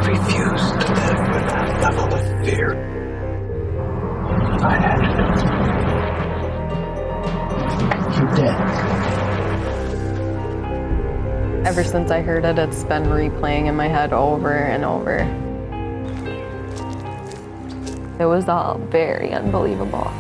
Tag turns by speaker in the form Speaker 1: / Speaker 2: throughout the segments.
Speaker 1: refuse to live with that level of fear. I had to. You're dead.
Speaker 2: Ever since I heard it, it's been replaying in my head over and over. It was all very unbelievable.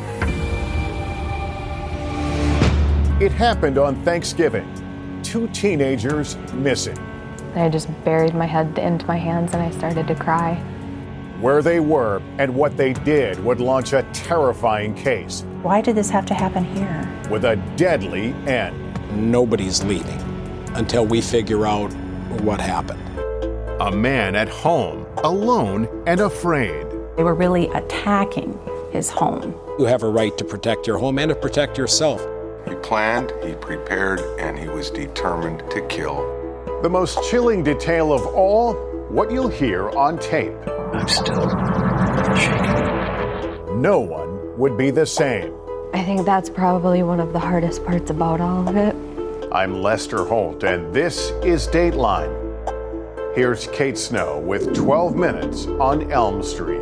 Speaker 3: It happened on Thanksgiving. 2 teenagers missing.
Speaker 2: I just buried my head into my hands and I started to cry.
Speaker 3: Where they were and what they did would launch a terrifying case.
Speaker 4: Why did this have to happen here?
Speaker 3: With a deadly end.
Speaker 5: Nobody's leaving until we figure out what happened.
Speaker 3: A man at home, alone and afraid.
Speaker 4: They were really attacking his home.
Speaker 5: You have a right to protect your home and to protect yourself.
Speaker 6: He planned, he prepared, and he was determined to kill.
Speaker 3: The most chilling detail of all, what you'll hear on tape.
Speaker 1: I'm still shaking.
Speaker 3: No one would be the same.
Speaker 2: I think that's probably one of the hardest parts about all of it.
Speaker 3: I'm Lester Holt, and this is Dateline. Here's Kate Snow with 12 Minutes on Elm Street.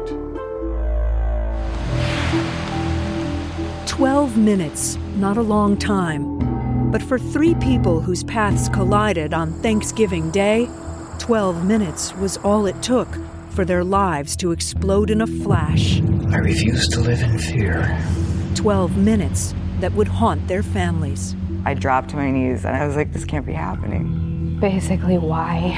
Speaker 7: 12 minutes, not a long time. But for 3 people whose paths collided on Thanksgiving Day, 12 minutes was all it took for their lives to explode in a flash.
Speaker 1: I refuse to live in fear.
Speaker 7: 12 minutes that would haunt their families.
Speaker 8: I dropped to my knees and I was like, this can't be happening.
Speaker 2: Basically, why?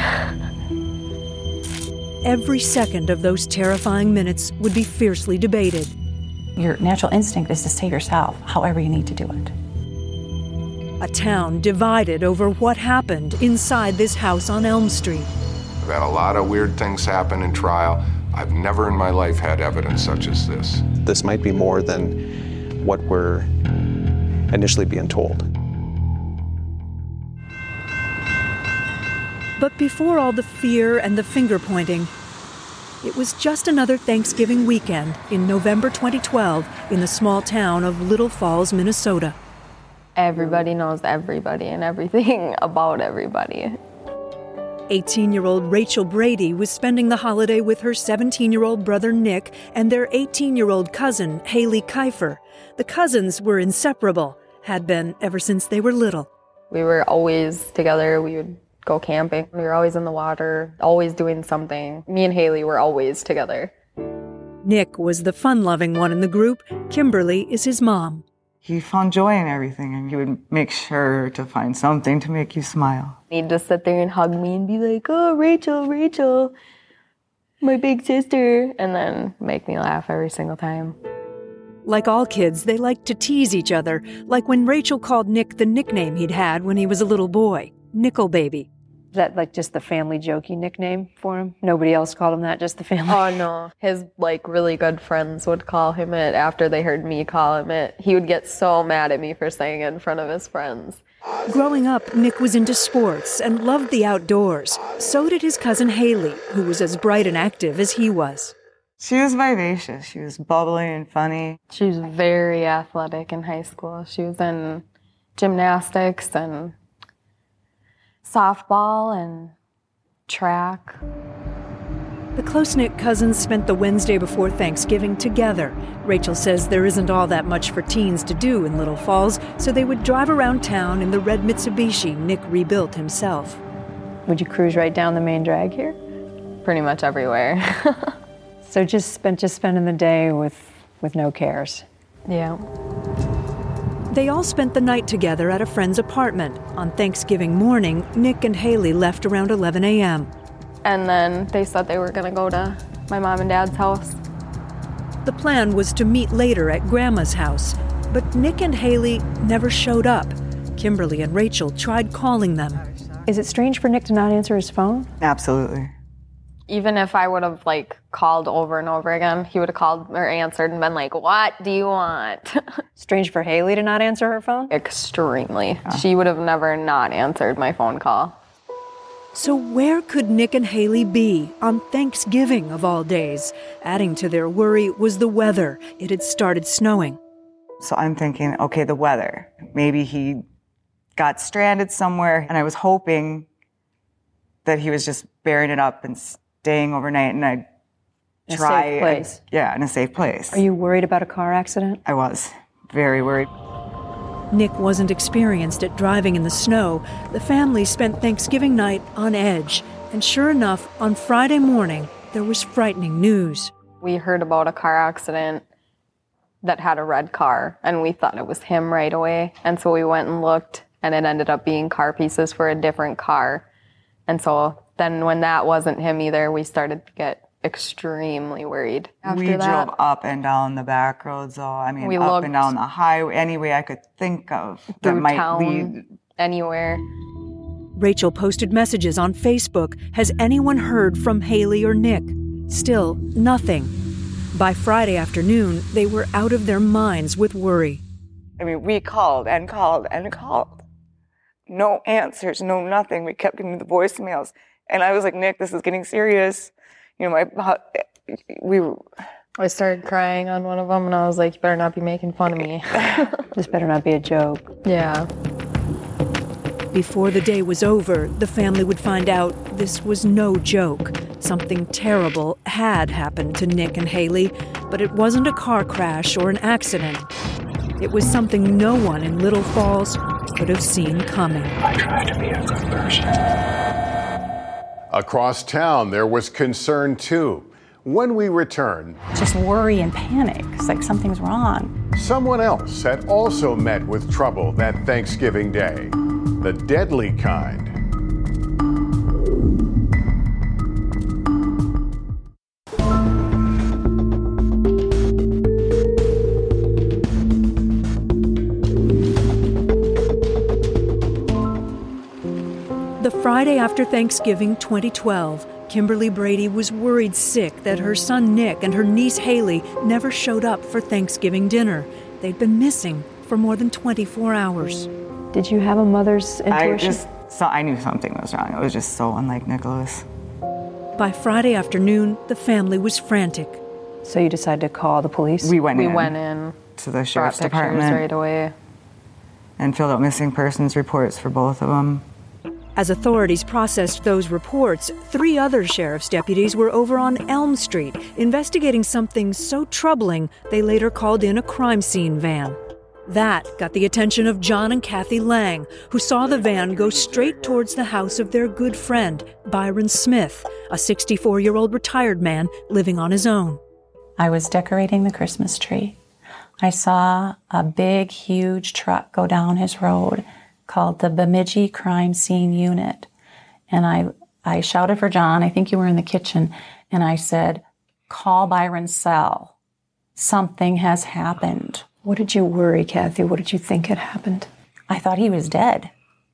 Speaker 7: Every second of those terrifying minutes would be fiercely debated.
Speaker 4: Your natural instinct is to save yourself, however you need to do it.
Speaker 7: A town divided over what happened inside this house on Elm Street.
Speaker 6: I've had a lot of weird things happen in trial. I've never in my life had evidence such as this.
Speaker 9: This might be more than what we're initially being told.
Speaker 7: But before all the fear and the finger-pointing, it was just another Thanksgiving weekend in November 2012 in the small town of Little Falls, Minnesota.
Speaker 2: Everybody knows everybody and everything about everybody.
Speaker 7: 18-year-old Rachel Brady was spending the holiday with her 17-year-old brother Nick and their 18-year-old cousin Haley Kiefer. The cousins were inseparable, had been ever since they were little.
Speaker 2: We were always together. We would go camping. We were always in the water, always doing something. Me and Haley were always together.
Speaker 7: Nick was the fun-loving one in the group. Kimberly is his mom.
Speaker 8: He found joy in everything, and he would make sure to find something to make you smile.
Speaker 2: He'd just sit there and hug me and be like, oh, Rachel, my big sister, and then make me laugh every single time.
Speaker 7: Like all kids, they liked to tease each other, like when Rachel called Nick the nickname he'd had when he was a little boy, Nickel Baby.
Speaker 10: Is that like just the family jokey nickname for him? Nobody else called him that, just the family?
Speaker 2: Oh, no. His, really good friends would call him it after they heard me call him it. He would get so mad at me for saying it in front of his friends.
Speaker 7: Growing up, Nick was into sports and loved the outdoors. So did his cousin Haley, who was as bright and active as he was.
Speaker 8: She was vivacious. She was bubbly and funny.
Speaker 2: She was very athletic in high school. She was in gymnastics and softball and track.
Speaker 7: The close-knit cousins spent the Wednesday before Thanksgiving together. Rachel says there isn't all that much for teens to do in Little Falls, so they would drive around town in the red Mitsubishi Nick rebuilt himself.
Speaker 10: Would you cruise right down the main drag here?
Speaker 2: Pretty much everywhere.
Speaker 10: So just spending the day with no cares.
Speaker 2: Yeah.
Speaker 7: They all spent the night together at a friend's apartment. On Thanksgiving morning, Nick and Haley left around 11 a.m.
Speaker 2: And then they said they were going to go to my mom and dad's house.
Speaker 7: The plan was to meet later at Grandma's house, but Nick and Haley never showed up. Kimberly and Rachel tried calling them.
Speaker 10: Is it strange for Nick to not answer his phone?
Speaker 8: Absolutely.
Speaker 2: Even if I would have called over and over again, he would have called or answered and been like, what do you want?
Speaker 10: Strange for Haley to not answer her phone?
Speaker 2: Extremely. She would have never not answered my phone call.
Speaker 7: So where could Nick and Haley be on Thanksgiving of all days? Adding to their worry was the weather. It had started snowing.
Speaker 8: So I'm thinking, okay, the weather. Maybe he got stranded somewhere, and I was hoping that he was just bearing it up and staying overnight, and I'd
Speaker 10: In a
Speaker 8: try.
Speaker 10: safe place.
Speaker 8: In a safe place.
Speaker 10: Are you worried about a car accident?
Speaker 8: I was very worried.
Speaker 7: Nick wasn't experienced at driving in the snow. The family spent Thanksgiving night on edge. And sure enough, on Friday morning, there was frightening news.
Speaker 2: We heard about a car accident that had a red car, and we thought it was him right away. And so we went and looked, and it ended up being car pieces for a different car. And so then when that wasn't him either, we started to get extremely worried.
Speaker 8: We drove up and down the back roads, though. I mean,
Speaker 2: We
Speaker 8: up
Speaker 2: looked
Speaker 8: and down the highway, any way I could think of that
Speaker 2: through
Speaker 8: might
Speaker 2: town,
Speaker 8: lead.
Speaker 2: anywhere.
Speaker 7: Rachel posted messages on Facebook. Has anyone heard from Haley or Nick? Still, nothing. By Friday afternoon, they were out of their minds with worry.
Speaker 8: I mean, we called and called and called. No answers, no nothing. We kept getting the voicemails. And I was like, Nick, this is getting serious. You know,
Speaker 2: I started crying on one of them, and I was like, you better not be making fun of me.
Speaker 10: This better not be a joke.
Speaker 2: Yeah.
Speaker 7: Before the day was over, the family would find out this was no joke. Something terrible had happened to Nick and Haley, but it wasn't a car crash or an accident. It was something no one in Little Falls could have seen coming.
Speaker 1: I try to be a good person.
Speaker 3: Across town, there was concern too. When we return,
Speaker 4: Just worry and panic. It's like something's wrong.
Speaker 3: someone else had also met with trouble that Thanksgiving Day, the deadly kind.
Speaker 7: The Friday after Thanksgiving 2012, Kimberly Brady was worried sick that her son Nick and her niece Haley never showed up for Thanksgiving dinner. They'd been missing for more than 24 hours.
Speaker 10: Did you have a mother's intuition?
Speaker 8: I knew something was wrong. It was just so unlike Nicholas.
Speaker 7: By Friday afternoon, the family was frantic.
Speaker 10: So you decided to call the police?
Speaker 8: We went
Speaker 2: We
Speaker 8: in
Speaker 2: went in,
Speaker 8: to the
Speaker 2: brought
Speaker 8: sheriff's
Speaker 2: pictures
Speaker 8: department
Speaker 2: right away.
Speaker 8: and filled out missing persons reports for both of them.
Speaker 7: As authorities processed those reports, 3 other sheriff's deputies were over on Elm Street investigating something so troubling they later called in a crime scene van. That got the attention of John and Kathy Lang, who saw the van go straight towards the house of their good friend, Byron Smith, a 64-year-old retired man living on his own.
Speaker 4: I was decorating the Christmas tree. I saw a big, huge truck go down his road called the Bemidji Crime Scene Unit. And I shouted for John, I think you were in the kitchen, and I said, call Byron's cell. Something has happened.
Speaker 10: What did you worry, Kathy? What did you think had happened?
Speaker 4: I thought he was dead.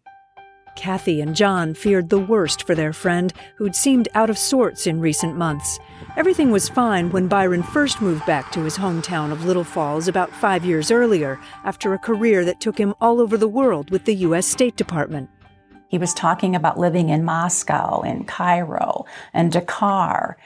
Speaker 7: Kathy and John feared the worst for their friend, who'd seemed out of sorts in recent months. Everything was fine when Byron first moved back to his hometown of Little Falls about 5 years earlier, after a career that took him all over the world with the U.S. State Department.
Speaker 4: He was talking about living in Moscow and Cairo and Dakar.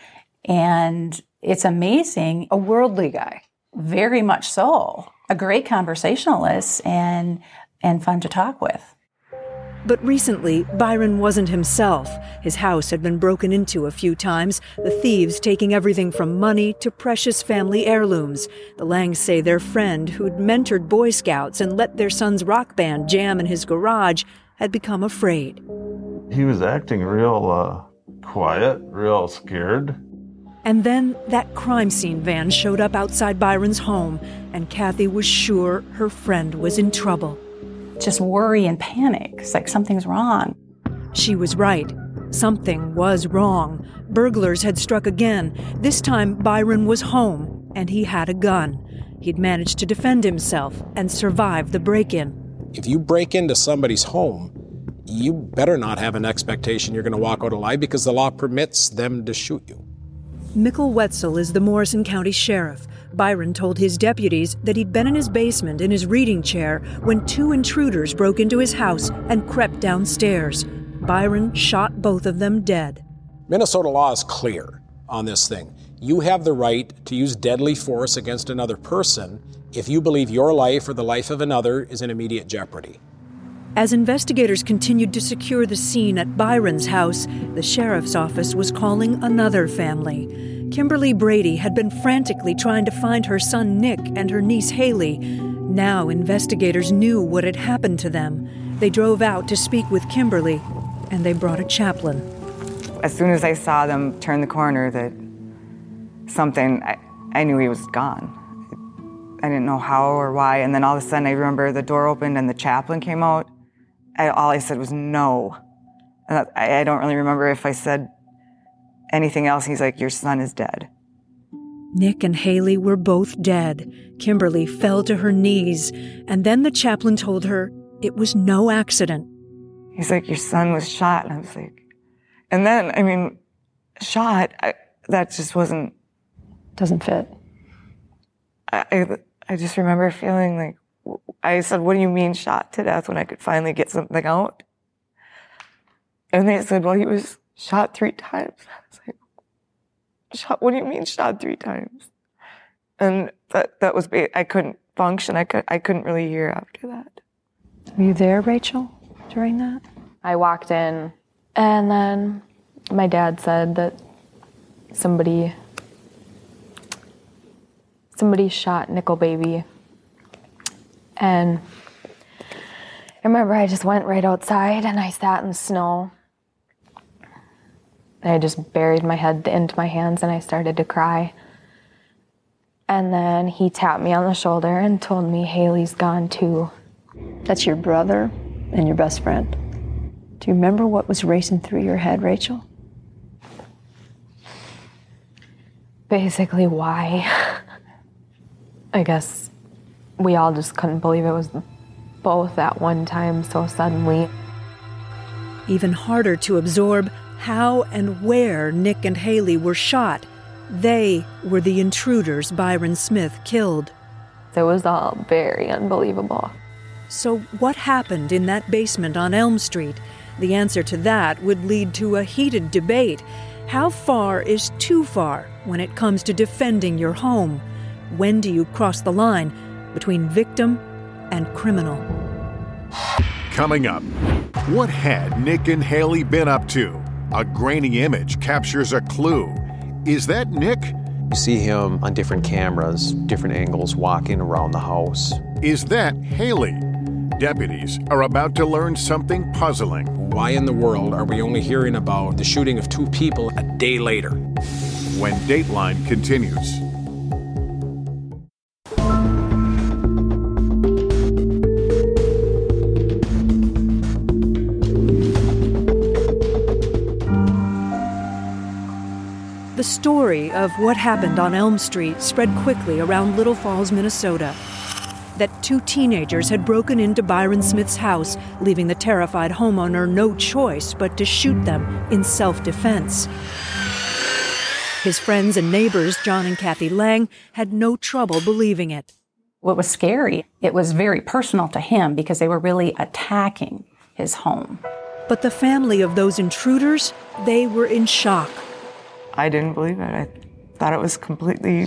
Speaker 4: And it's amazing.
Speaker 10: A worldly guy.
Speaker 4: Very much so. A great conversationalist and fun to talk with.
Speaker 7: But recently, Byron wasn't himself. His house had been broken into a few times, the thieves taking everything from money to precious family heirlooms. The Langs say their friend, who'd mentored Boy Scouts and let their son's rock band jam in his garage, had become afraid.
Speaker 11: He was acting real quiet, real scared.
Speaker 7: And then that crime scene van showed up outside Byron's home, and Kathy was sure her friend was in trouble.
Speaker 4: Just worry and panic. It's like something's wrong.
Speaker 7: She was right. Something was wrong. Burglars had struck again. This time, Byron was home, and he had a gun. He'd managed to defend himself and survive the break-in.
Speaker 5: If you break into somebody's home, you better not have an expectation you're going to walk out alive because the law permits them to shoot you.
Speaker 7: Mikkel Wetzel is the Morrison County Sheriff. Byron told his deputies that he'd been in his basement in his reading chair when 2 intruders broke into his house and crept downstairs. Byron shot both of them dead.
Speaker 5: Minnesota law is clear on this thing. You have the right to use deadly force against another person if you believe your life or the life of another is in immediate jeopardy.
Speaker 7: As investigators continued to secure the scene at Byron's house, the sheriff's office was calling another family. Kimberly Brady had been frantically trying to find her son Nick and her niece Haley. Now investigators knew what had happened to them. They drove out to speak with Kimberly, and they brought a chaplain.
Speaker 8: As soon as I saw them turn the corner, I knew he was gone. I didn't know how or why, and then all of a sudden I remember the door opened and the chaplain came out. All I said was no. And I don't really remember if I said anything else. He's like, your son is dead.
Speaker 7: Nick and Haley were both dead. Kimberly fell to her knees, and then the chaplain told her it was no accident.
Speaker 8: He's like, your son was shot. And I was like, and then, shot, that just wasn't...
Speaker 10: Doesn't fit.
Speaker 8: I just remember feeling like, I said, what do you mean shot to death, when I could finally get something out? And they said, well, he was shot 3 times. I was like, what do you mean shot 3 times? And that was, I couldn't function. I couldn't really hear after that.
Speaker 10: Were you there, Rachel, during that?
Speaker 2: I walked in, and then my dad said that somebody shot Nickel Baby. And I remember I just went right outside and I sat in the snow. I just buried my head into my hands and I started to cry. And then he tapped me on the shoulder and told me Haley's gone too.
Speaker 10: That's your brother and your best friend. Do you remember what was racing through your head, Rachel?
Speaker 2: Basically, why? I guess we all just couldn't believe it was both at one time so suddenly.
Speaker 7: Even harder to absorb how and where Nick and Haley were shot. They were the intruders Byron Smith killed.
Speaker 2: It was all very unbelievable.
Speaker 7: So what happened in that basement on Elm Street? The answer to that would lead to a heated debate. How far is too far when it comes to defending your home? When do you cross the line between victim and criminal?
Speaker 3: Coming up, what had Nick and Haley been up to? A grainy image captures a clue. Is that Nick?
Speaker 9: You see him on different cameras, different angles, walking around the house.
Speaker 3: Is that Haley? Deputies are about to learn something puzzling.
Speaker 5: Why in the world are we only hearing about the shooting of 2 people a day later?
Speaker 3: When Dateline continues.
Speaker 7: The story of what happened on Elm Street spread quickly around Little Falls, Minnesota. That 2 teenagers had broken into Byron Smith's house, leaving the terrified homeowner no choice but to shoot them in self-defense. His friends and neighbors, John and Kathy Lang, had no trouble believing it.
Speaker 4: What was scary, it was very personal to him because they were really attacking his home.
Speaker 7: But the family of those intruders, they were in shock.
Speaker 8: I didn't believe it. I thought it was completely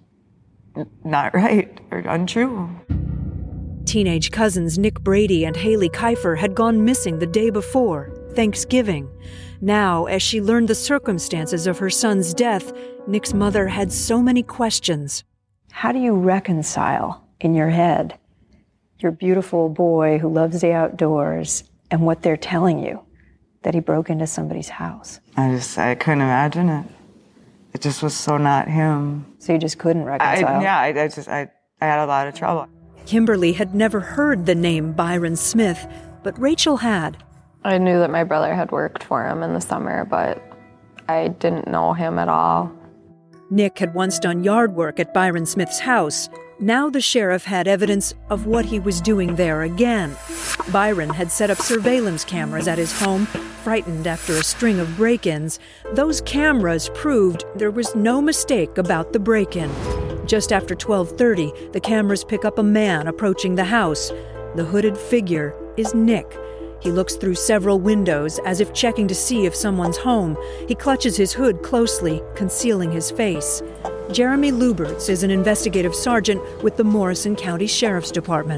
Speaker 8: not right or untrue.
Speaker 7: Teenage cousins Nick Brady and Haley Kiefer had gone missing the day before, Thanksgiving. Now, as she learned the circumstances of her son's death, Nick's mother had so many questions.
Speaker 10: How do you reconcile in your head your beautiful boy who loves the outdoors and what they're telling you, that he broke into somebody's house?
Speaker 8: I couldn't imagine it. It just was so not him.
Speaker 10: So you just couldn't reconcile?
Speaker 8: I had a lot of trouble.
Speaker 7: Kimberly had never heard the name Byron Smith, but Rachel had.
Speaker 2: I knew that my brother had worked for him in the summer, but I didn't know him at all.
Speaker 7: Nick had once done yard work at Byron Smith's house. Now the sheriff had evidence of what he was doing there again. Byron had set up surveillance cameras at his home, frightened after a string of break-ins. Those cameras proved there was no mistake about the break-in. Just after 12:30, the cameras pick up a man approaching the house. The hooded figure is Nick. He looks through several windows as if checking to see if someone's home. He clutches his hood closely, concealing his face. Jeremy Luberts is an investigative sergeant with the Morrison County Sheriff's Department.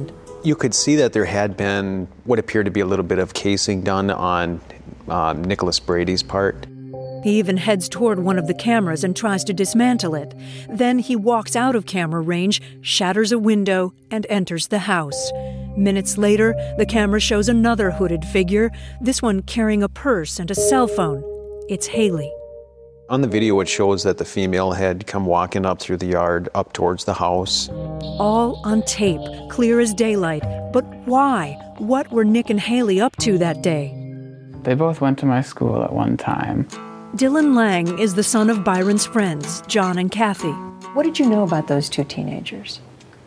Speaker 9: You could see that there had been what appeared to be a little bit of casing done on Nicholas Brady's part.
Speaker 7: He even heads toward one of the cameras and tries to dismantle it. Then he walks out of camera range, shatters a window, and enters the house. Minutes later, the camera shows another hooded figure, this one carrying a purse and a cell phone. It's Haley.
Speaker 9: On the video, it shows that the female had come walking up through the yard, up towards the house.
Speaker 7: All on tape, clear as daylight. But why? What were Nick and Haley up to that day?
Speaker 12: They both went to my school at one time.
Speaker 7: Dylan Lang is the son of Byron's friends, John and Kathy.
Speaker 10: What did you know about those two teenagers?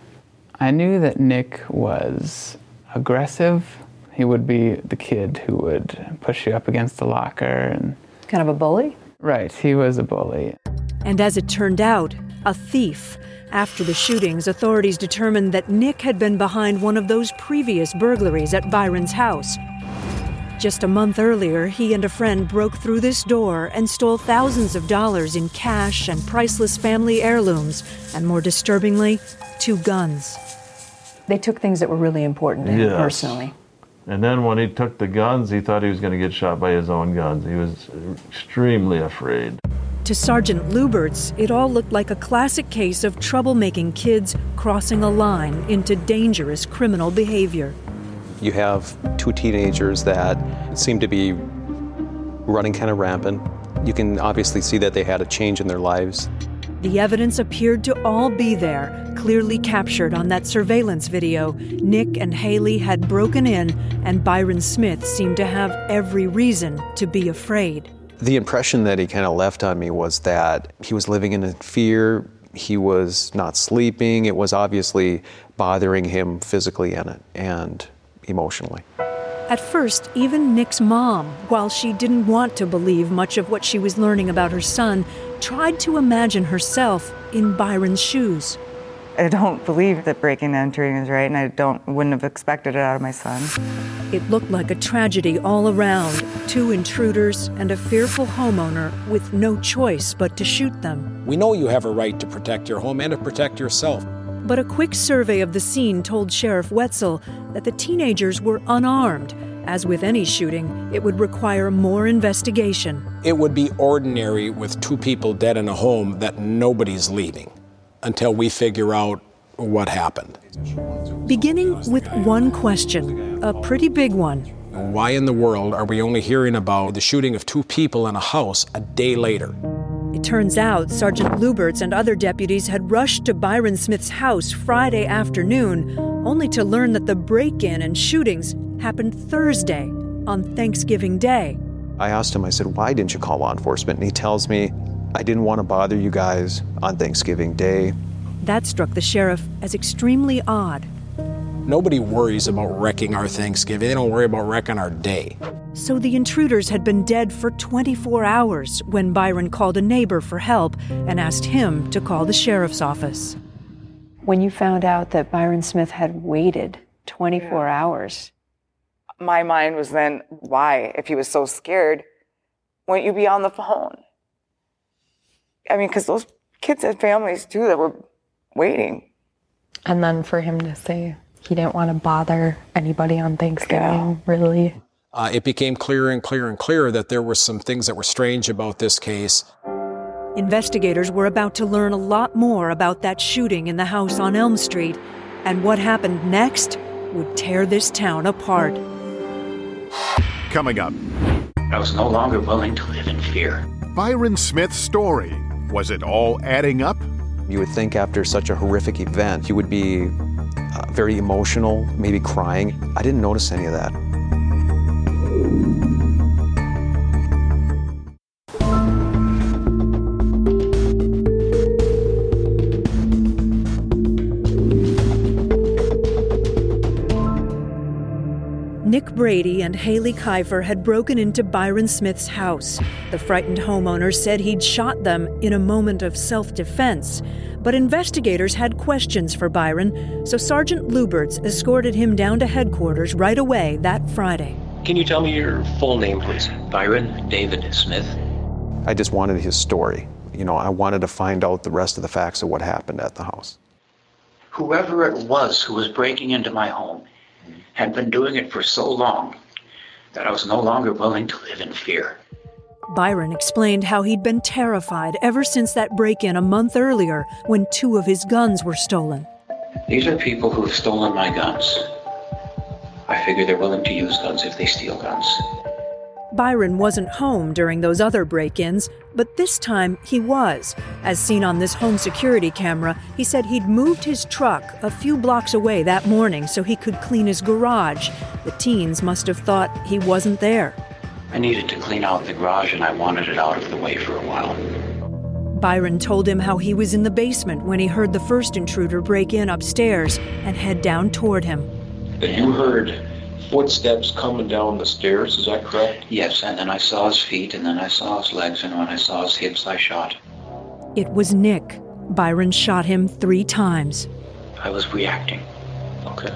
Speaker 12: I knew that Nick was aggressive. He would be the kid who would push you up against the locker. And
Speaker 10: kind of a bully?
Speaker 12: Right, he was a bully.
Speaker 7: And as it turned out, a thief. After the shootings, authorities determined that Nick had been behind one of those previous burglaries at Byron's house. Just a month earlier, he and a friend broke through this door and stole thousands of dollars in cash and priceless family heirlooms, and more disturbingly, 2 guns.
Speaker 10: They took things that were really important to him personally.
Speaker 11: And then when he took the guns, he thought he was going to get shot by his own guns. He was extremely afraid.
Speaker 7: To Sergeant Luberts, it all looked like a classic case of troublemaking kids crossing a line into dangerous criminal behavior.
Speaker 9: You have 2 teenagers that seem to be running kind of rampant. You can obviously see that they had a change in their lives.
Speaker 7: The evidence appeared to all be there, clearly captured on that surveillance video. Nick and Haley had broken in, and Byron Smith seemed to have every reason to be afraid.
Speaker 9: The impression that he kind of left on me was that he was living in fear, he was not sleeping, it was obviously bothering him physically and emotionally.
Speaker 7: At first, even Nick's mom, while she didn't want to believe much of what she was learning about her son, tried to imagine herself in Byron's shoes.
Speaker 8: I don't believe that breaking and entering is right, and I wouldn't have expected it out of my son.
Speaker 7: It looked like a tragedy all around. 2 intruders and a fearful homeowner with no choice but to shoot them.
Speaker 5: We know you have a right to protect your home and to protect yourself.
Speaker 7: But a quick survey of the scene told Sheriff Wetzel that the teenagers were unarmed. As with any shooting, it would require more investigation.
Speaker 5: It would be ordinary with 2 people dead in a home that nobody's leaving until we figure out what happened.
Speaker 7: Beginning with one question, a pretty big one.
Speaker 5: Why in the world are we only hearing about the shooting of 2 people in a house a day later?
Speaker 7: It turns out Sergeant Luberts and other deputies had rushed to Byron Smith's house Friday afternoon, only to learn that the break-in and shootings happened Thursday, on Thanksgiving Day.
Speaker 9: I asked him, I said, why didn't you call law enforcement? And he tells me, I didn't want to bother you guys on Thanksgiving Day.
Speaker 7: That struck the sheriff as extremely odd.
Speaker 5: Nobody worries about wrecking our Thanksgiving. They don't worry about wrecking our day.
Speaker 7: So the intruders had been dead for 24 hours when Byron called a neighbor for help and asked him to call the sheriff's office.
Speaker 10: When you found out that Byron Smith had waited 24 hours,
Speaker 8: my mind was then, why? If he was so scared, wouldn't you be on the phone? I mean, because those kids had families too that were waiting.
Speaker 2: And then for him to say he didn't want to bother anybody on Thanksgiving, really.
Speaker 5: It became clearer and clearer and clearer that there were some things that were strange about this case.
Speaker 7: Investigators were about to learn a lot more about that shooting in the house on Elm Street, and what happened next would tear this town apart.
Speaker 3: Coming up.
Speaker 1: I was no longer willing to live in fear.
Speaker 3: Byron Smith's story. Was it all adding up?
Speaker 9: You would think after such a horrific event, you would be very emotional, maybe crying. I didn't notice any of that.
Speaker 7: Nick Brady and Haley Kiefer had broken into Byron Smith's house. The frightened homeowner said he'd shot them in a moment of self-defense. But investigators had questions for Byron, so Sergeant Luberts escorted him down to headquarters right away that Friday.
Speaker 1: Can you tell me your full name, please? Byron David Smith.
Speaker 9: I just wanted his story. I wanted to find out the rest of the facts of what happened at the house.
Speaker 1: Whoever it was who was breaking into my home,
Speaker 13: had been doing it for so long that I was no longer willing to live in fear.
Speaker 7: Byron explained how he'd been terrified ever since that break-in a month earlier when 2 of his guns were stolen.
Speaker 13: These are people who have stolen my guns. I figure they're willing to use guns if they steal guns.
Speaker 7: Byron wasn't home during those other break-ins, but this time he was. As seen on this home security camera, he said he'd moved his truck a few blocks away that morning so he could clean his garage. The teens must have thought he wasn't there.
Speaker 13: I needed to clean out the garage and I wanted it out of the way for a while.
Speaker 7: Byron told him how he was in the basement when he heard the first intruder break in upstairs and head down toward him.
Speaker 14: You heard footsteps coming down the stairs, is that correct?
Speaker 13: Yes, and then I saw his feet, and then I saw his legs, and when I saw his hips, I shot.
Speaker 7: It was Nick. Byron shot him 3 times.
Speaker 13: I was reacting.
Speaker 14: Okay.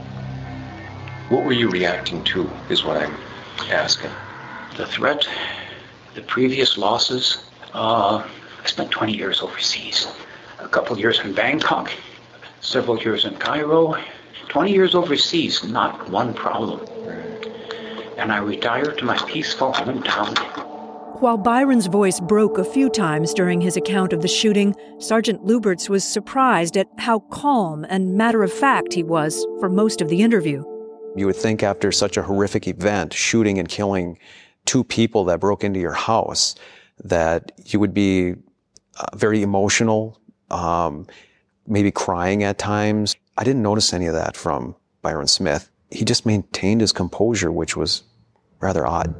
Speaker 14: What were you reacting to, is what I'm asking.
Speaker 13: The threat, the previous losses. I spent 20 years overseas. A couple years in Bangkok, several years in Cairo. 20 years overseas, not one problem. And I retired to my peaceful hometown.
Speaker 7: While Byron's voice broke a few times during his account of the shooting, Sergeant Luberts was surprised at how calm and matter-of-fact he was for most of the interview.
Speaker 9: You would think after such a horrific event, shooting and killing 2 people that broke into your house, that you would be very emotional, maybe crying at times. I didn't notice any of that from Byron Smith. He just maintained his composure, which was rather odd.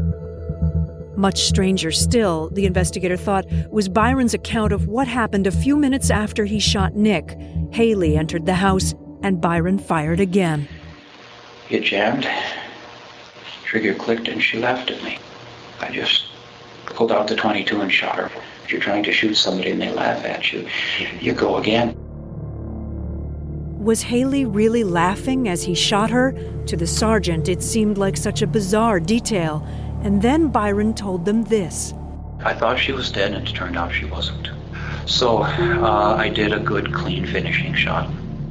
Speaker 7: Much stranger still, the investigator thought, was Byron's account of what happened a few minutes after he shot Nick. Haley entered the house, and Byron fired again.
Speaker 13: It jammed, trigger clicked, and she laughed at me. I just pulled out the .22 and shot her. If you're trying to shoot somebody and they laugh at you, you go again.
Speaker 7: Was Haley really laughing as he shot her? To the sergeant, it seemed like such a bizarre detail. And then Byron told them this.
Speaker 13: I thought she was dead, and it turned out she wasn't. So I did a good, clean finishing shot.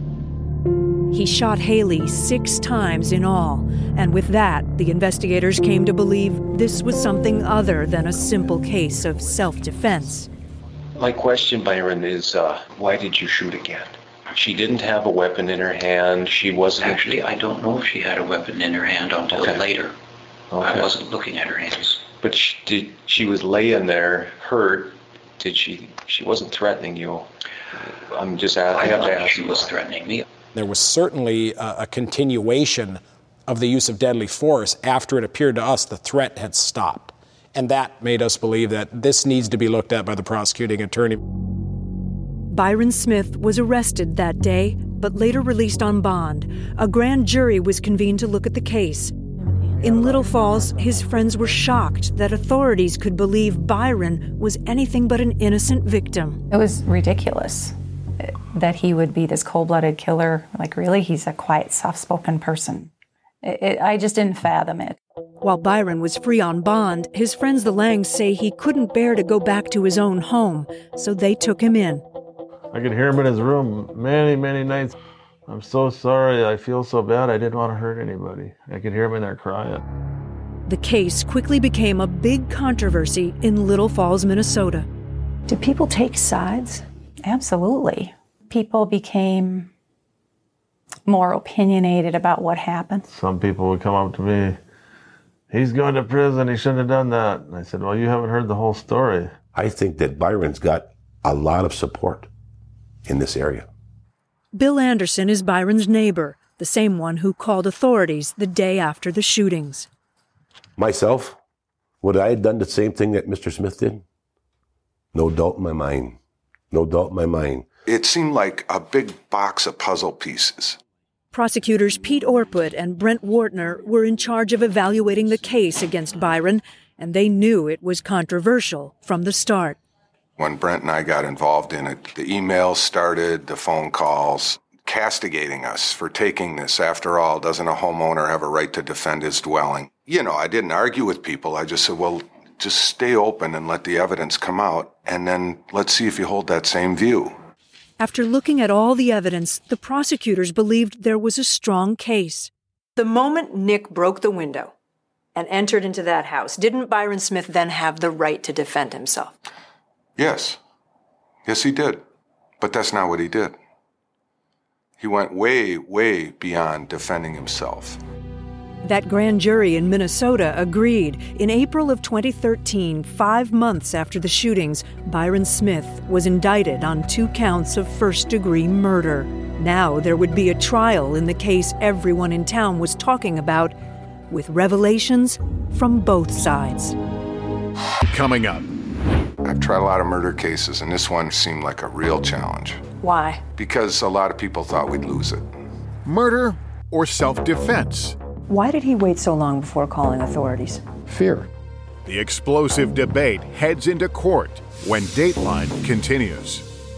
Speaker 7: He shot Haley 6 times in all. And with that, the investigators came to believe this was something other than a simple case of self-defense.
Speaker 14: My question, Byron, is why did you shoot again? She didn't have a weapon in her hand. She wasn't...
Speaker 13: Actually, I don't know if she had a weapon in her hand until later. Okay. I wasn't looking at her hands.
Speaker 14: But she was laying there, hurt. She wasn't threatening you. I have to ask.
Speaker 13: She was threatening me.
Speaker 5: There was certainly a continuation of the use of deadly force after it appeared to us the threat had stopped. And that made us believe that this needs to be looked at by the prosecuting attorney.
Speaker 7: Byron Smith was arrested that day, but later released on bond. A grand jury was convened to look at the case. In Little Falls, his friends were shocked that authorities could believe Byron was anything but an innocent victim.
Speaker 4: It was ridiculous that he would be this cold-blooded killer. Like, really? He's a quiet, soft-spoken person. I just didn't fathom it.
Speaker 7: While Byron was free on bond, his friends the Langs say he couldn't bear to go back to his own home, so they took him in.
Speaker 11: I could hear him in his room many, many nights. I'm so sorry. I feel so bad. I didn't want to hurt anybody. I could hear him in there crying.
Speaker 7: The case quickly became a big controversy in Little Falls, Minnesota.
Speaker 10: Did people take sides?
Speaker 4: Absolutely. People became more opinionated about what happened.
Speaker 11: Some people would come up to me, he's going to prison, he shouldn't have done that. And I said, well, you haven't heard the whole story.
Speaker 15: I think that Byron's got a lot of support in this area.
Speaker 7: Bill Anderson is Byron's neighbor, the same one who called authorities the day after the shootings.
Speaker 15: Myself, would I have done the same thing that Mr. Smith did? No doubt in my mind. No doubt in my mind.
Speaker 6: It seemed like a big box of puzzle pieces.
Speaker 7: Prosecutors Pete Orput and Brent Wartner were in charge of evaluating the case against Byron, and they knew it was controversial from the start.
Speaker 6: When Brent and I got involved in it, the emails started, the phone calls, castigating us for taking this. After all, doesn't a homeowner have a right to defend his dwelling? You know, I didn't argue with people. I just said, well, just stay open and let the evidence come out, and then let's see if you hold that same view.
Speaker 7: After looking at all the evidence, the prosecutors believed there was a strong case. The moment Nick broke the window and entered into that house, didn't Byron Smith then have the right to defend himself?
Speaker 6: Yes. Yes, he did. But that's not what he did. He went way, way beyond defending himself.
Speaker 7: That grand jury in Minnesota agreed. In April of 2013, 5 months after the shootings, Byron Smith was indicted on 2 counts of first-degree murder. Now there would be a trial in the case everyone in town was talking about, with revelations from both sides.
Speaker 3: Coming up.
Speaker 6: I've tried a lot of murder cases, and this one seemed like a real challenge.
Speaker 7: Why?
Speaker 6: Because a lot of people thought we'd lose it.
Speaker 3: Murder or self-defense?
Speaker 10: Why did he wait so long before calling authorities?
Speaker 12: Fear.
Speaker 3: The explosive debate heads into court when Dateline continues.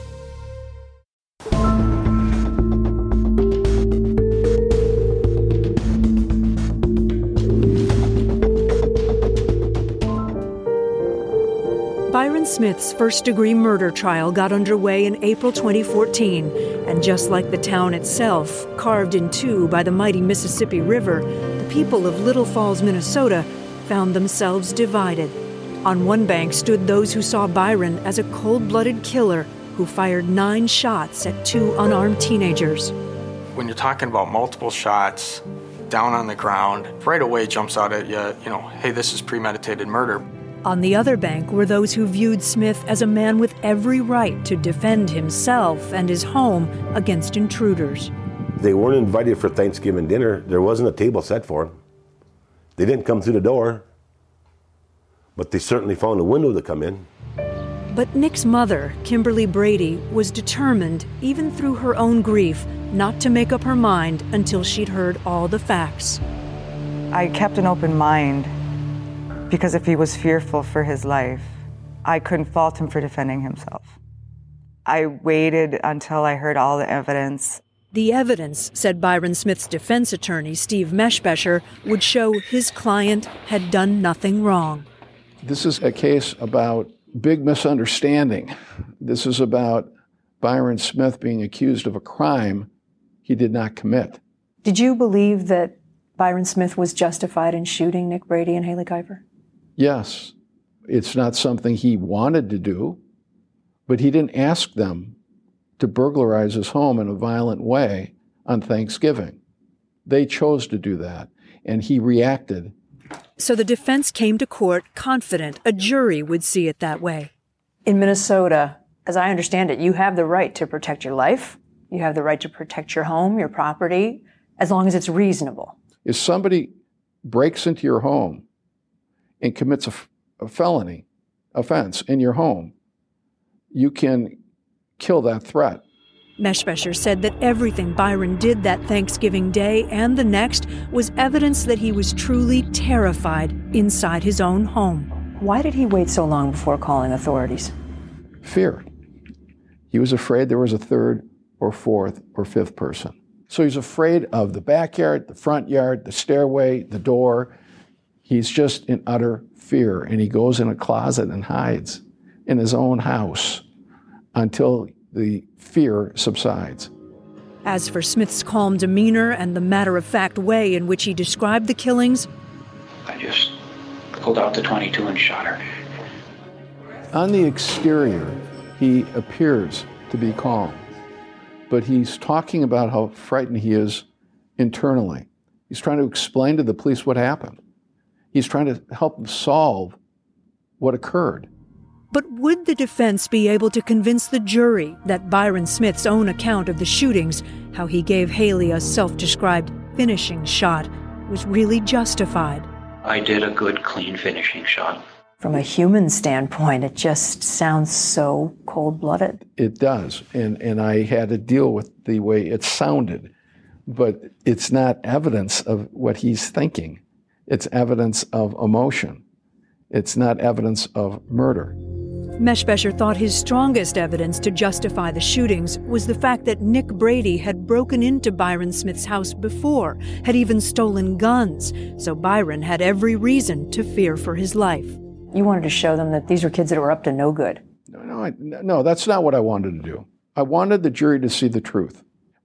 Speaker 7: Byron Smith's first-degree murder trial got underway in April 2014, and just like the town itself, carved in two by the mighty Mississippi River, the people of Little Falls, Minnesota, found themselves divided. On one bank stood those who saw Byron as a cold-blooded killer who fired 9 shots at 2 unarmed teenagers.
Speaker 16: When you're talking about multiple shots down on the ground, right away jumps out at you, hey, this is premeditated murder.
Speaker 7: On the other bank were those who viewed Smith as a man with every right to defend himself and his home against intruders.
Speaker 15: They weren't invited for Thanksgiving dinner. There wasn't a table set for them. They didn't come through the door, but they certainly found a window to come in.
Speaker 7: But Nick's mother, Kimberly Brady, was determined, even through her own grief, not to make up her mind until she'd heard all the facts.
Speaker 8: I kept an open mind because if he was fearful for his life, I couldn't fault him for defending himself. I waited until I heard all the evidence.
Speaker 7: The evidence, said Byron Smith's defense attorney, Steve Meshbesher, would show his client had done nothing wrong.
Speaker 17: This is a case about big misunderstanding. This is about Byron Smith being accused of a crime he did not commit.
Speaker 10: Did you believe that Byron Smith was justified in shooting Nick Brady and Haley Kuiper?
Speaker 17: Yes, it's not something he wanted to do, but he didn't ask them to burglarize his home in a violent way on Thanksgiving. They chose to do that, and he reacted.
Speaker 7: So the defense came to court confident a jury would see it that way.
Speaker 10: In Minnesota, as I understand it, you have the right to protect your life. You have the right to protect your home, your property, as long as it's reasonable.
Speaker 17: If somebody breaks into your home and commits a felony offense in your home, you can kill that threat.
Speaker 7: Meshbesher said that everything Byron did that Thanksgiving day and the next was evidence that he was truly terrified inside his own home.
Speaker 10: Why did he wait so long before calling authorities?
Speaker 17: Fear. He was afraid there was a third or fourth or fifth person. So he's afraid of the backyard, the front yard, the stairway, the door. He's just in utter fear, and he goes in a closet and hides in his own house until the fear subsides.
Speaker 7: As for Smith's calm demeanor and the matter-of-fact way in which he described the killings,
Speaker 13: I just pulled out the .22 and shot her.
Speaker 17: On the exterior, he appears to be calm, but he's talking about how frightened he is internally. He's trying to explain to the police what happened. He's trying to help them solve what occurred.
Speaker 7: But would the defense be able to convince the jury that Byron Smith's own account of the shootings, how he gave Haley a self-described finishing shot, was really justified?
Speaker 13: I did a good, clean finishing shot.
Speaker 10: From a human standpoint, it just sounds so cold-blooded.
Speaker 17: It does, and I had to deal with the way it sounded. But it's not evidence of what he's thinking. It's evidence of emotion. It's not evidence of murder.
Speaker 7: Meshbesher thought his strongest evidence to justify the shootings was the fact that Nick Brady had broken into Byron Smith's house before, had even stolen guns, so Byron had every reason to fear for his life.
Speaker 10: You wanted to show them that these were kids that were up to no good.
Speaker 17: No, that's not what I wanted to do. I wanted the jury to see the truth.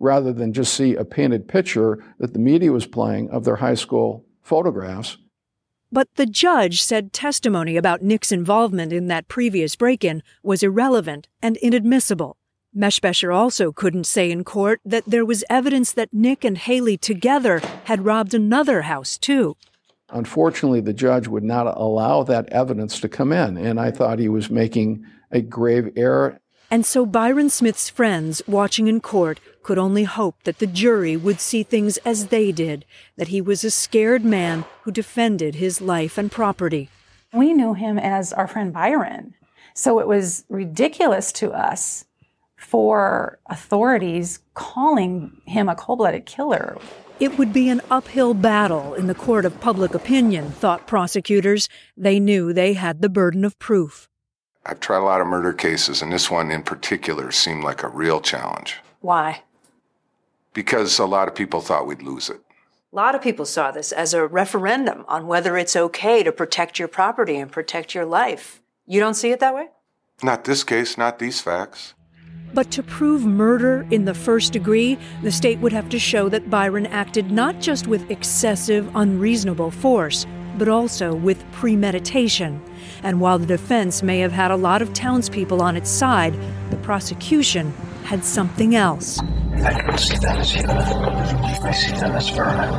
Speaker 17: rather than just see a painted picture that the media was playing of their high school photographs.
Speaker 7: But the judge said testimony about Nick's involvement in that previous break-in was irrelevant and inadmissible. Meshbesher also couldn't say in court that there was evidence that Nick and Haley together had robbed another house, too.
Speaker 17: Unfortunately, the judge would not allow that evidence to come in, and I thought he was making a grave error.
Speaker 7: And so Byron Smith's friends watching in court could only hope that the jury would see things as they did, that he was a scared man who defended his life and property.
Speaker 4: We knew him as our friend Byron, so it was ridiculous to us for authorities calling him a cold-blooded killer.
Speaker 7: It would be an uphill battle in the court of public opinion, thought prosecutors. They knew they had the burden of proof.
Speaker 6: I've tried a lot of murder cases, and this one in particular seemed like a real challenge.
Speaker 10: Why?
Speaker 6: Because a lot of people thought we'd lose it.
Speaker 10: A lot of people saw this as a referendum on whether it's okay to protect your property and protect your life. You don't see it that way?
Speaker 6: Not this case, not these facts.
Speaker 7: But to prove murder in the first degree, the state would have to show that Byron acted not just with excessive, unreasonable force, but also with premeditation. And while the defense may have had a lot of townspeople on its side, the prosecution had something else.
Speaker 1: I don't see that as evil. I see them as vermin.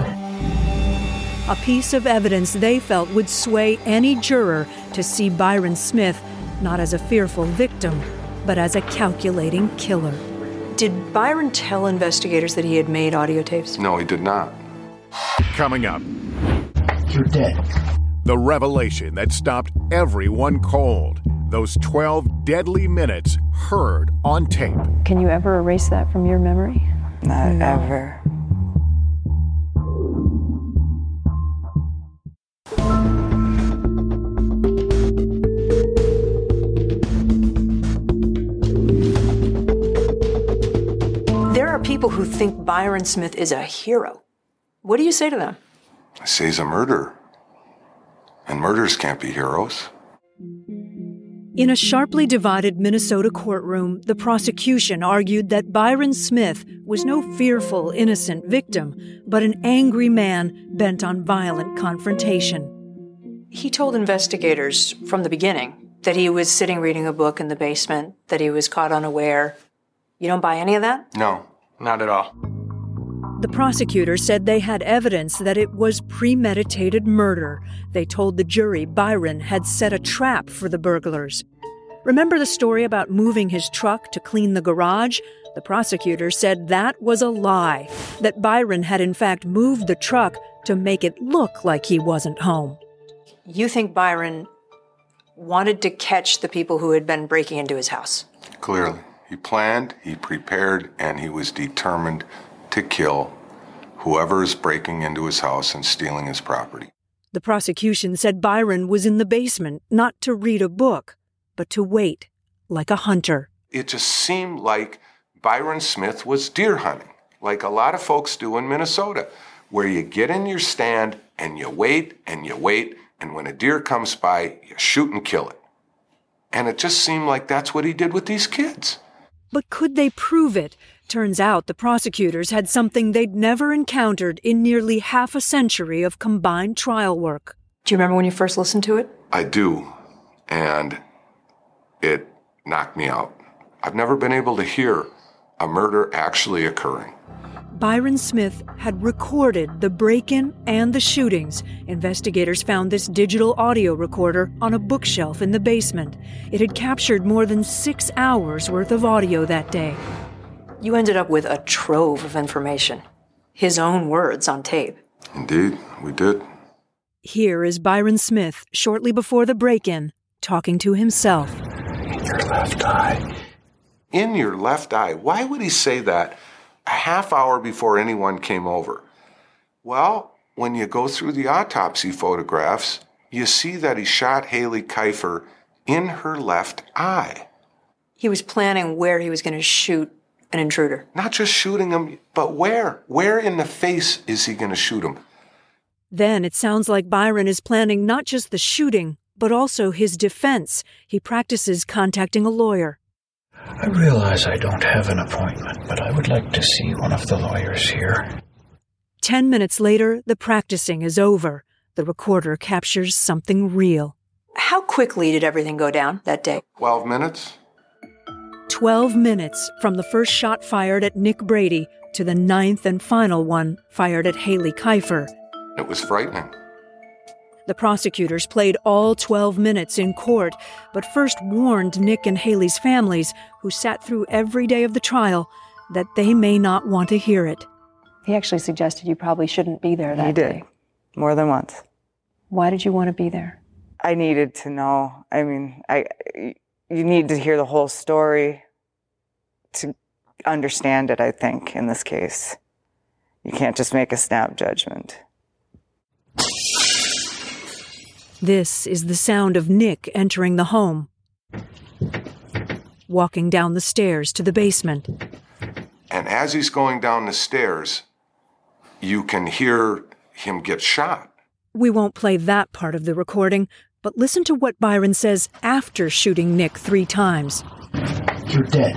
Speaker 7: A piece of evidence they felt would sway any juror to see Byron Smith not as a fearful victim, but as a calculating killer.
Speaker 10: Did Byron tell investigators that he had made audio tapes?
Speaker 6: No, he did not.
Speaker 3: Coming up,
Speaker 1: You're dead.
Speaker 3: the revelation that stopped everyone cold. Those 12 deadly minutes heard on tape.
Speaker 10: Can you ever erase that from your memory?
Speaker 8: Not ever.
Speaker 10: There are people who think Byron Smith is a hero. What do you say to them?
Speaker 6: I say he's a murderer. And murderers can't be heroes.
Speaker 7: In a sharply divided Minnesota courtroom, the prosecution argued that Byron Smith was no fearful, innocent victim, but an angry man bent on violent confrontation.
Speaker 10: He told investigators from the beginning that he was sitting reading a book in the basement, that he was caught unaware. You don't buy any of that?
Speaker 16: No, not at all.
Speaker 7: The prosecutor said they had evidence that it was premeditated murder. They told the jury Byron had set a trap for the burglars. Remember the story about moving his truck to clean the garage? The prosecutor said that was a lie, that Byron had in fact moved the truck to make it look like he wasn't home.
Speaker 10: You think Byron wanted to catch the people who had been breaking into his house?
Speaker 6: Clearly. He planned, he prepared, and he was determined to kill whoever is breaking into his house and stealing his property.
Speaker 7: The prosecution said Byron was in the basement not to read a book, but to wait, like a hunter.
Speaker 6: It just seemed like Byron Smith was deer hunting, like a lot of folks do in Minnesota, where you get in your stand and you wait, and when a deer comes by, you shoot and kill it. And it just seemed like that's what he did with these kids.
Speaker 7: But could they prove it? Turns out the prosecutors had something they'd never encountered in nearly half a century of combined trial work.
Speaker 10: Do you remember when you first listened to it?
Speaker 6: I do, and it knocked me out. I've never been able to hear a murder actually occurring.
Speaker 7: Byron Smith had recorded the break-in and the shootings. Investigators found this digital audio recorder on a bookshelf in the basement. It had captured more than 6 hours worth of audio that day.
Speaker 10: You ended up with a trove of information. His own words on tape.
Speaker 6: Indeed, we did.
Speaker 7: Here is Byron Smith, shortly before the break-in, talking to himself.
Speaker 6: In your left eye. In your left eye? Why would he say that a half hour before anyone came over? Well, when you go through the autopsy photographs, you see that he shot Haley Kiefer in her left eye.
Speaker 10: He was planning where he was going to shoot an intruder.
Speaker 6: Not just shooting him, but where? Where in the face is he going to shoot him?
Speaker 7: Then it sounds like Byron is planning not just the shooting, but also his defense. He practices contacting a lawyer.
Speaker 13: I realize I don't have an appointment, but I would like to see one of the lawyers here.
Speaker 7: 10 minutes later, the practicing is over. The recorder captures something real.
Speaker 18: How quickly did everything go down that day?
Speaker 6: 12 minutes.
Speaker 7: 12 minutes from the first shot fired at Nick Brady to the 9th and final one fired at Haley Kiefer.
Speaker 6: It was frightening.
Speaker 7: The prosecutors played all 12 minutes in court, but first warned Nick and Haley's families, who sat through every day of the trial, that they may not want to hear it.
Speaker 10: He actually suggested you probably shouldn't be there that day.
Speaker 8: He did, more than once.
Speaker 10: Why did you want to be there?
Speaker 8: I needed to know. I mean, you need to hear the whole story to understand it, I think, in this case. You can't just make a snap judgment.
Speaker 7: This is the sound of Nick entering the home, walking down the stairs to the basement.
Speaker 6: And as he's going down the stairs, you can hear him get shot.
Speaker 7: We won't play that part of the recording, but listen to what Byron says after shooting Nick 3 times.
Speaker 13: You're dead.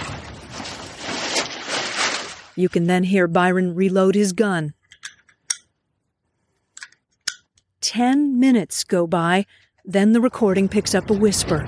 Speaker 7: You can then hear Byron reload his gun. 10 minutes go by, then the recording picks up a whisper.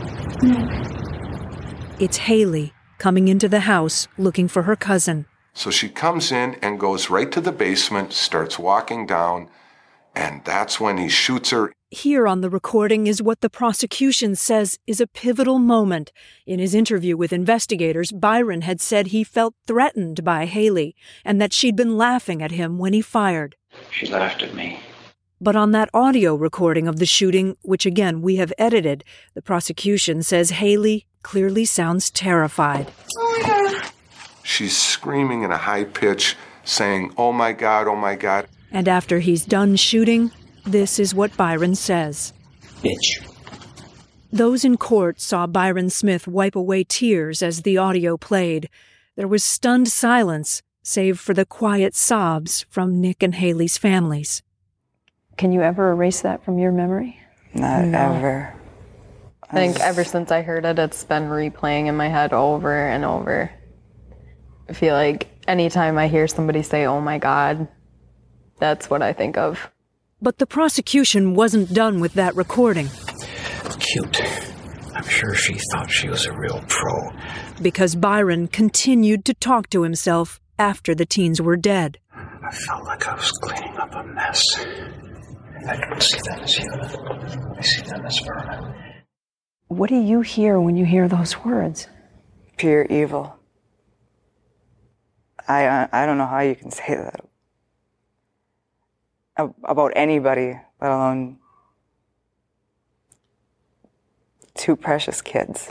Speaker 7: It's Haley coming into the house looking for her cousin.
Speaker 6: So she comes in and goes right to the basement, starts walking down, and that's when he shoots her.
Speaker 7: Here on the recording is what the prosecution says is a pivotal moment. In his interview with investigators, Byron had said he felt threatened by Haley and that she'd been laughing at him when he fired.
Speaker 13: She laughed at me.
Speaker 7: But on that audio recording of the shooting, which again we have edited, the prosecution says Haley clearly sounds terrified.
Speaker 6: She's screaming in a high pitch, saying, "Oh my God, oh my God."
Speaker 7: And after he's done shooting, this is what Byron says.
Speaker 13: Bitch.
Speaker 7: Those in court saw Byron Smith wipe away tears as the audio played. There was stunned silence, save for the quiet sobs from Nick and Haley's families.
Speaker 10: Can you ever erase that from your memory?
Speaker 8: Not ever.
Speaker 2: I think ever since I heard it, it's been replaying in my head over and over. I feel like anytime I hear somebody say, "Oh my God," that's what I think of.
Speaker 7: But the prosecution wasn't done with that recording.
Speaker 13: Cute. I'm sure she thought she was a real pro.
Speaker 7: Because Byron continued to talk to himself after the teens were dead.
Speaker 13: I felt like I was cleaning up a mess. I don't see them as human. I see them as vermin.
Speaker 10: What do you hear when you hear those words?
Speaker 8: Pure evil. I don't know how you can say that about anybody, let alone 2 precious kids.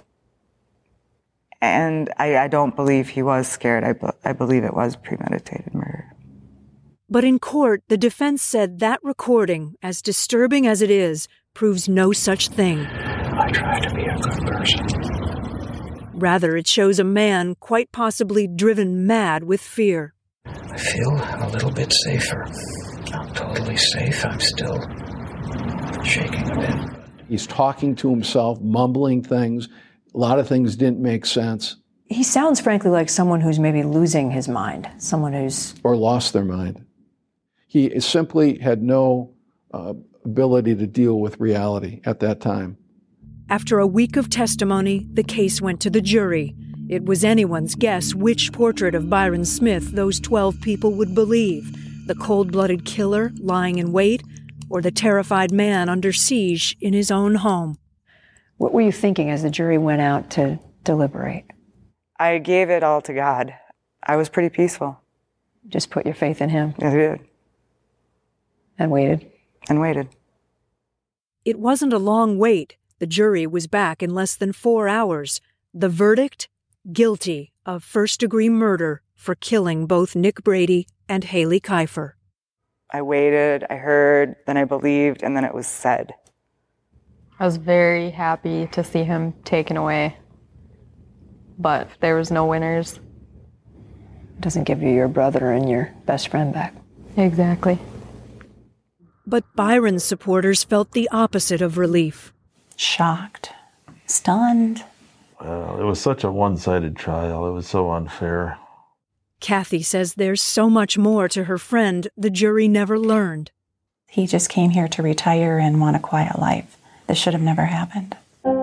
Speaker 8: And I don't believe he was scared. I believe it was premeditated murder.
Speaker 7: But in court, the defense said that recording, as disturbing as it is, proves no such thing.
Speaker 13: I try to be a good person.
Speaker 7: Rather, it shows a man quite possibly driven mad with fear.
Speaker 13: I feel a little bit safer. Not totally safe. I'm still shaking a bit.
Speaker 17: He's talking to himself, mumbling things. A lot of things didn't make sense.
Speaker 10: He sounds frankly like someone who's maybe losing his mind, someone who's...
Speaker 17: Or lost their mind. He simply had no ability to deal with reality at that time.
Speaker 7: After a week of testimony, the case went to the jury. It was anyone's guess which portrait of Byron Smith those 12 people would believe. The cold-blooded killer lying in wait, or the terrified man under siege in his own home.
Speaker 10: What were you thinking as the jury went out to deliberate?
Speaker 8: I gave it all to God. I was pretty peaceful.
Speaker 10: Just put your faith in him?
Speaker 8: I did.
Speaker 10: And waited?
Speaker 8: And waited.
Speaker 7: It wasn't a long wait. The jury was back in less than 4 hours. The verdict? Guilty of first-degree murder for killing both Nick Brady and Haley Kiefer.
Speaker 8: I waited, I heard, then I believed, and then it was said.
Speaker 2: I was very happy to see him taken away, but there was no winners.
Speaker 10: It doesn't give you your brother and your best friend back.
Speaker 2: Exactly.
Speaker 7: But Byron's supporters felt the opposite of relief.
Speaker 4: Shocked, stunned,
Speaker 11: Well, it was such a one-sided trial. It was so unfair.
Speaker 7: Kathy says there's so much more to her friend the jury never learned.
Speaker 4: He just came here to retire and want a quiet life. This should have never happened.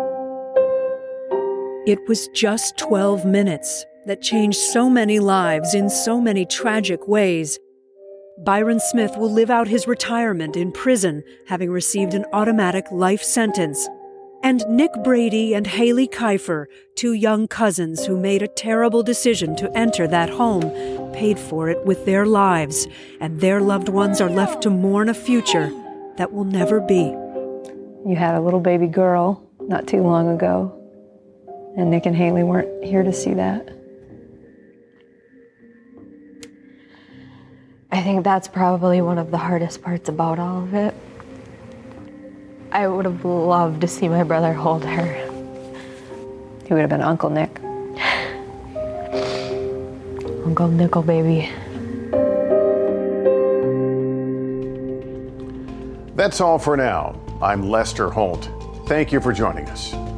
Speaker 7: It was just 12 minutes that changed so many lives in so many tragic ways. Byron Smith will live out his retirement in prison, having received an automatic life sentence. And Nick Brady and Haley Kiefer, two young cousins who made a terrible decision to enter that home, paid for it with their lives, and their loved ones are left to mourn a future that will never be.
Speaker 10: You had a little baby girl not too long ago, and Nick and Haley weren't here to see that.
Speaker 2: I think that's probably one of the hardest parts about all of it. I would have loved to see my brother hold her.
Speaker 10: He would have been Uncle Nick.
Speaker 2: Uncle Nickel, baby.
Speaker 3: That's all for now. I'm Lester Holt. Thank you for joining us.